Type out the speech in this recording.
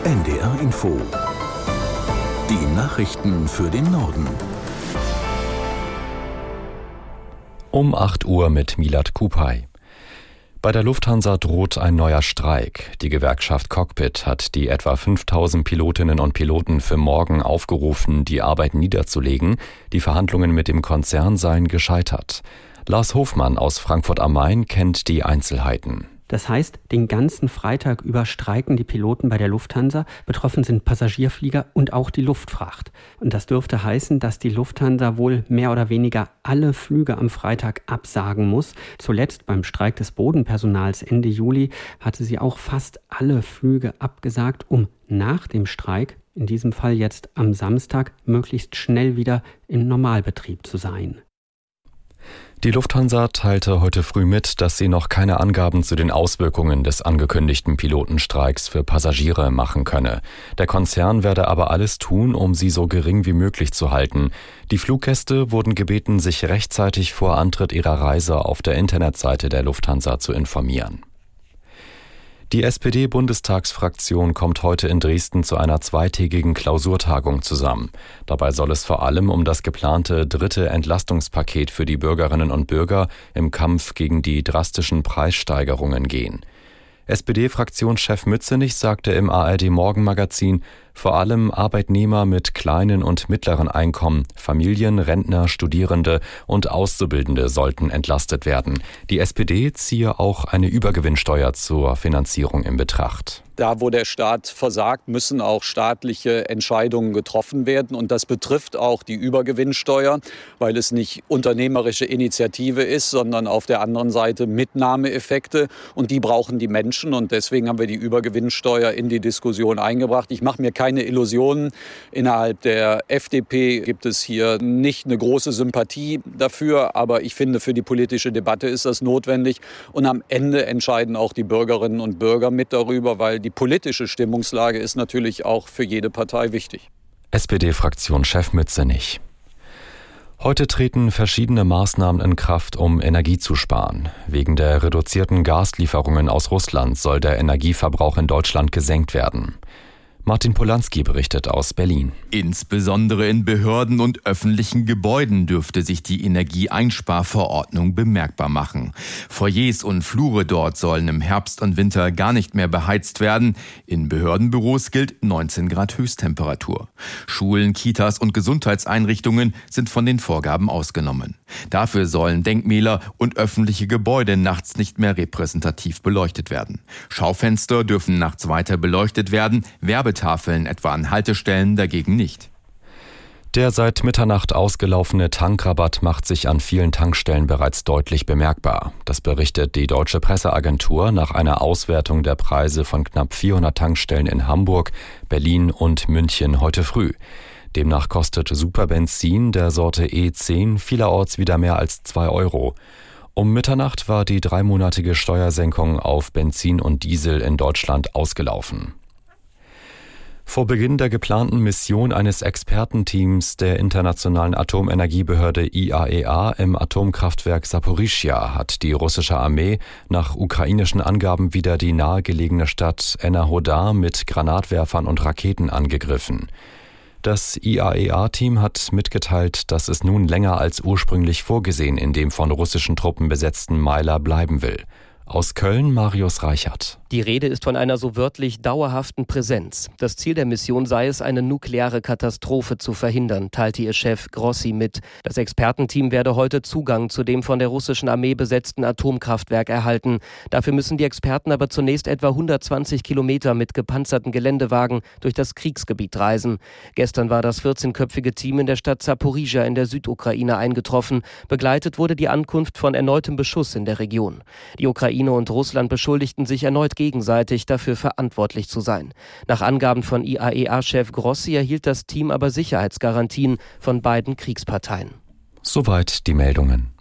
NDR Info. Die Nachrichten für den Norden. Um 8 Uhr mit Milad Kupay. Bei der Lufthansa droht ein neuer Streik. Die Gewerkschaft Cockpit hat die etwa 5000 Pilotinnen und Piloten für morgen aufgerufen, die Arbeit niederzulegen. Die Verhandlungen mit dem Konzern seien gescheitert. Lars Hofmann aus Frankfurt am Main kennt die Einzelheiten. Das heißt, den ganzen Freitag über streiken die Piloten bei der Lufthansa. Betroffen sind Passagierflieger und auch die Luftfracht. Und das dürfte heißen, dass die Lufthansa wohl mehr oder weniger alle Flüge am Freitag absagen muss. Zuletzt beim Streik des Bodenpersonals Ende Juli hatte sie auch fast alle Flüge abgesagt, um nach dem Streik, in diesem Fall jetzt am Samstag, möglichst schnell wieder im Normalbetrieb zu sein. Die Lufthansa teilte heute früh mit, dass sie noch keine Angaben zu den Auswirkungen des angekündigten Pilotenstreiks für Passagiere machen könne. Der Konzern werde aber alles tun, um sie so gering wie möglich zu halten. Die Fluggäste wurden gebeten, sich rechtzeitig vor Antritt ihrer Reise auf der Internetseite der Lufthansa zu informieren. Die SPD-Bundestagsfraktion kommt heute in Dresden zu einer zweitägigen Klausurtagung zusammen. Dabei soll es vor allem um das geplante dritte Entlastungspaket für die Bürgerinnen und Bürger im Kampf gegen die drastischen Preissteigerungen gehen. SPD-Fraktionschef Mützenich sagte im ARD-Morgenmagazin, vor allem Arbeitnehmer mit kleinen und mittleren Einkommen, Familien, Rentner, Studierende und Auszubildende sollten entlastet werden. Die SPD ziehe auch eine Übergewinnsteuer zur Finanzierung in Betracht. Da, wo der Staat versagt, müssen auch staatliche Entscheidungen getroffen werden. Und das betrifft auch die Übergewinnsteuer, weil es nicht unternehmerische Initiative ist, sondern auf der anderen Seite Mitnahmeeffekte. Und die brauchen die Menschen. Und deswegen haben wir die Übergewinnsteuer in die Diskussion eingebracht. Ich mache mir keine Illusionen. Innerhalb der FDP gibt es hier nicht eine große Sympathie dafür. Aber ich finde, für die politische Debatte ist das notwendig. Und am Ende entscheiden auch die Bürgerinnen und Bürger mit darüber, weil die politische Stimmungslage ist natürlich auch für jede Partei wichtig. SPD-Fraktionschef Mützenich. Heute treten verschiedene Maßnahmen in Kraft, um Energie zu sparen. Wegen der reduzierten Gaslieferungen aus Russland soll der Energieverbrauch in Deutschland gesenkt werden. Martin Polanski berichtet aus Berlin. Insbesondere in Behörden und öffentlichen Gebäuden dürfte sich die Energieeinsparverordnung bemerkbar machen. Foyers und Flure dort sollen im Herbst und Winter gar nicht mehr beheizt werden. In Behördenbüros gilt 19 Grad Höchsttemperatur. Schulen, Kitas und Gesundheitseinrichtungen sind von den Vorgaben ausgenommen. Dafür sollen Denkmäler und öffentliche Gebäude nachts nicht mehr repräsentativ beleuchtet werden. Schaufenster dürfen nachts weiter beleuchtet werden, Werbetafeln etwa an Haltestellen dagegen nicht. Der seit Mitternacht ausgelaufene Tankrabatt macht sich an vielen Tankstellen bereits deutlich bemerkbar. Das berichtet die Deutsche Presseagentur nach einer Auswertung der Preise von knapp 400 Tankstellen in Hamburg, Berlin und München heute früh. Demnach kostet Superbenzin der Sorte E10 vielerorts wieder mehr als 2 Euro. Um Mitternacht war die 3-monatige Steuersenkung auf Benzin und Diesel in Deutschland ausgelaufen. Vor Beginn der geplanten Mission eines Expertenteams der Internationalen Atomenergiebehörde IAEA im Atomkraftwerk Saporischschja hat die russische Armee nach ukrainischen Angaben wieder die nahegelegene Stadt Enerhodar mit Granatwerfern und Raketen angegriffen. Das IAEA-Team hat mitgeteilt, dass es nun länger als ursprünglich vorgesehen in dem von russischen Truppen besetzten Meiler bleiben will. Aus Köln Marius Reichert. Die Rede ist von einer so wörtlich dauerhaften Präsenz. Das Ziel der Mission sei es, eine nukleare Katastrophe zu verhindern, teilte ihr Chef Grossi mit. Das Expertenteam werde heute Zugang zu dem von der russischen Armee besetzten Atomkraftwerk erhalten. Dafür müssen die Experten aber zunächst etwa 120 Kilometer mit gepanzerten Geländewagen durch das Kriegsgebiet reisen. Gestern war das 14-köpfige Team in der Stadt Saporischschja in der Südukraine eingetroffen. Begleitet wurde die Ankunft von erneutem Beschuss in der Region. Die Ukraine und Russland beschuldigten sich erneut gegenseitig, dafür verantwortlich zu sein. Nach Angaben von IAEA-Chef Grossi erhielt das Team aber Sicherheitsgarantien von beiden Kriegsparteien. Soweit die Meldungen.